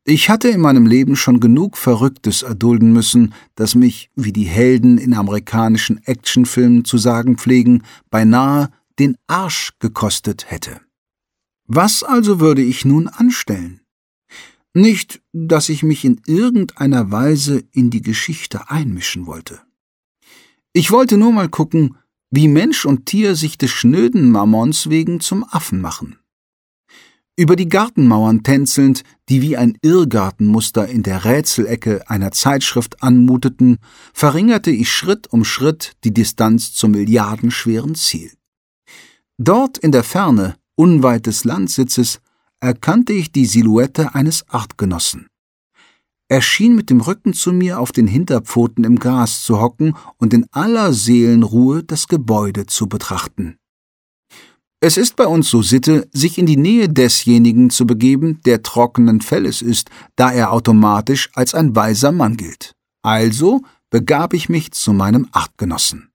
Ich hatte in meinem Leben schon genug Verrücktes erdulden müssen, das mich, wie die Helden in amerikanischen Actionfilmen zu sagen pflegen, beinahe den Arsch gekostet hätte. Was also würde ich nun anstellen? Nicht, dass ich mich in irgendeiner Weise in die Geschichte einmischen wollte. Ich wollte nur mal gucken, wie Mensch und Tier sich des schnöden Mammons wegen zum Affen machen. Über die Gartenmauern tänzelnd, die wie ein Irrgartenmuster in der Rätselecke einer Zeitschrift anmuteten, verringerte ich Schritt um Schritt die Distanz zum milliardenschweren Ziel. Dort in der Ferne, unweit des Landsitzes, erkannte ich die Silhouette eines Artgenossen. Er schien mit dem Rücken zu mir auf den Hinterpfoten im Gras zu hocken und in aller Seelenruhe das Gebäude zu betrachten. Es ist bei uns so Sitte, sich in die Nähe desjenigen zu begeben, der trockenen Felles ist, da er automatisch als ein weiser Mann gilt. Also begab ich mich zu meinem Artgenossen.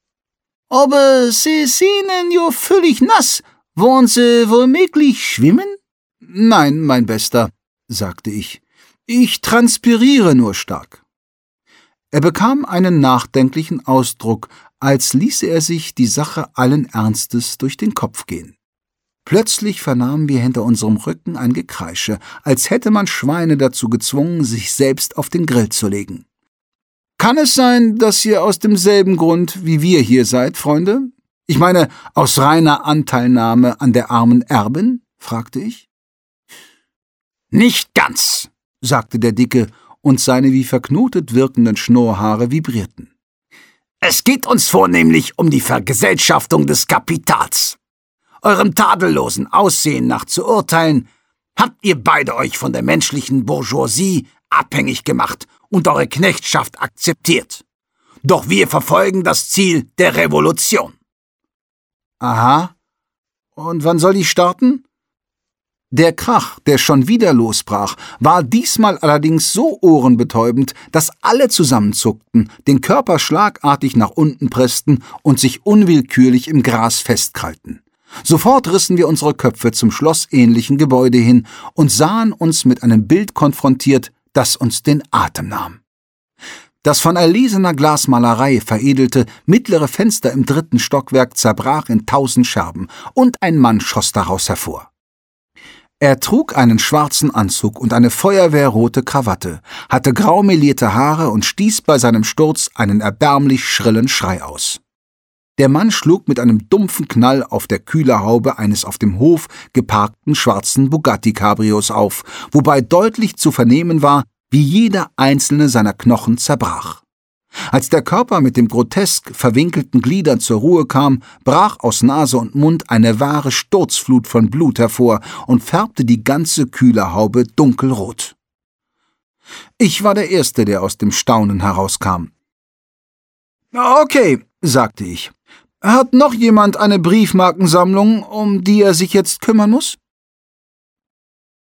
»Aber Sie sind ja völlig nass. Wollen Sie womöglich schwimmen?« »Nein, mein Bester«, sagte ich. »Ich transpiriere nur stark.« Er bekam einen nachdenklichen Ausdruck, als ließe er sich die Sache allen Ernstes durch den Kopf gehen. Plötzlich vernahmen wir hinter unserem Rücken ein Gekreische, als hätte man Schweine dazu gezwungen, sich selbst auf den Grill zu legen. »Kann es sein, dass ihr aus demselben Grund wie wir hier seid, Freunde? Ich meine, aus reiner Anteilnahme an der armen Erbin?« fragte ich. »Nicht ganz«, sagte der Dicke, und seine wie verknotet wirkenden Schnurrhaare vibrierten. »Es geht uns vornehmlich um die Vergesellschaftung des Kapitals. Eurem tadellosen Aussehen nach zu urteilen, habt ihr beide euch von der menschlichen Bourgeoisie abhängig gemacht und eure Knechtschaft akzeptiert. Doch wir verfolgen das Ziel der Revolution.« »Aha. Und wann soll die starten?« Der Krach, der schon wieder losbrach, war diesmal allerdings so ohrenbetäubend, dass alle zusammenzuckten, den Körper schlagartig nach unten pressten und sich unwillkürlich im Gras festkrallten. Sofort rissen wir unsere Köpfe zum schlossähnlichen Gebäude hin und sahen uns mit einem Bild konfrontiert, das uns den Atem nahm. Das von erlesener Glasmalerei veredelte mittlere Fenster im 3. Stockwerk zerbrach in 1000 Scherben, und ein Mann schoss daraus hervor. Er trug einen schwarzen Anzug und eine feuerwehrrote Krawatte, hatte grau melierte Haare und stieß bei seinem Sturz einen erbärmlich schrillen Schrei aus. Der Mann schlug mit einem dumpfen Knall auf der Kühlerhaube eines auf dem Hof geparkten schwarzen Bugatti-Cabrios auf, wobei deutlich zu vernehmen war, wie jeder einzelne seiner Knochen zerbrach. Als der Körper mit dem grotesk verwinkelten Gliedern zur Ruhe kam, brach aus Nase und Mund eine wahre Sturzflut von Blut hervor und färbte die ganze Kühlerhaube dunkelrot. Ich war der Erste, der aus dem Staunen herauskam. »Okay«, sagte ich. »Hat noch jemand eine Briefmarkensammlung, um die er sich jetzt kümmern muss?«